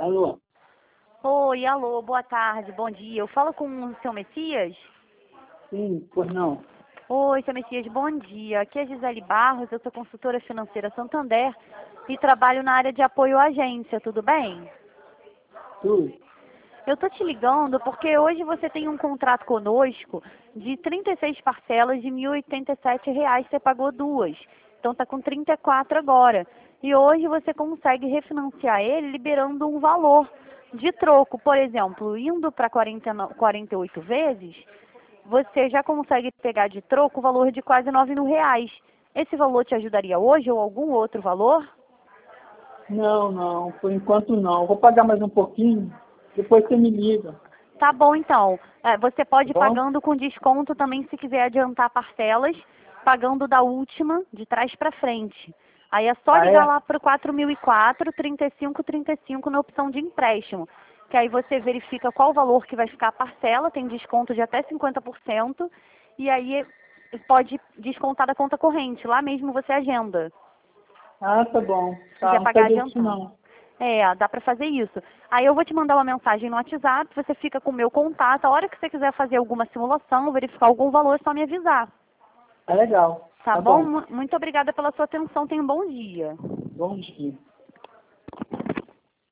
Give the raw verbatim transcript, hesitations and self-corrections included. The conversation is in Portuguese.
Alô? Oi, alô, boa tarde, bom dia. Eu falo com o seu Messias? Sim, pois não. Oi, seu Messias, bom dia. Aqui é Gisele Barros, eu sou consultora financeira Santander e trabalho na área de apoio à agência, tudo bem? Tu? Eu tô te ligando porque hoje você tem um contrato conosco de trinta e seis parcelas de mil e oitenta e sete reais, você pagou duas. Então tá com trinta e quatro agora. E hoje você consegue refinanciar ele liberando um valor de troco, por exemplo, indo para quarenta e oito vezes, você já consegue pegar de troco o valor de quase nove mil reais. Esse valor te ajudaria hoje ou algum outro valor? Não, não, por enquanto não. Vou pagar mais um pouquinho, depois você me liga. Tá bom, então. É, você pode ir Tá bom? pagando com desconto também se quiser adiantar parcelas, pagando da última, de trás para frente. Aí é só Ah, ligar é? lá para o quatro mil e quatro, trinta e cinco trinta e cinco na opção de empréstimo. Que aí você verifica qual o valor que vai ficar a parcela, tem desconto de até cinquenta por cento, e aí pode descontar da conta corrente. Lá mesmo você agenda. Ah, tá bom. Se Tá, quer não pagar sabia disso adiantado. não. É, dá pra fazer isso. Aí eu vou te mandar uma mensagem no WhatsApp, você fica com o meu contato. A hora que você quiser fazer alguma simulação, verificar algum valor, é só me avisar. Tá legal. Tá Tá bom? bom. Mu- Muito obrigada pela sua atenção. Tenha um bom dia. Bom dia.